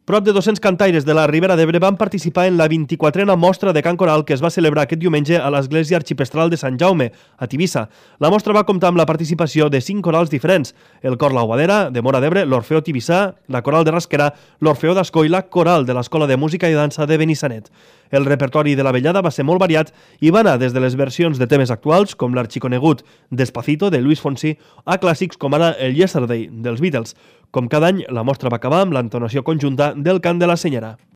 Prop de 200 cantaires de la Ribera d'Ebre van participar en la 24a mostra de cant coral que es va celebrar aquest diumenge a l'Església Arxipestral de Sant Jaume, a Tivissa. La mostra va comptar amb la participació de 5 corals diferents: el Cor La Guadera, de Móra d'Ebre, l'Orfeó Tivissà, la Coral de Rasquerà, l'Orfeó d'Ascó i la Coral de l'Escola de Música i Dansa de Benissanet. El repertori de la vetllada va ser molt variat i va anar des de les versions de temes actuals, com l'arxiconegut Despacito, de Luis Fonsi, a clàssics com ara el Yesterday, dels Beatles. Com cada any, la mostra va acabar amb l'entonació conjunta del cant de la Senyera.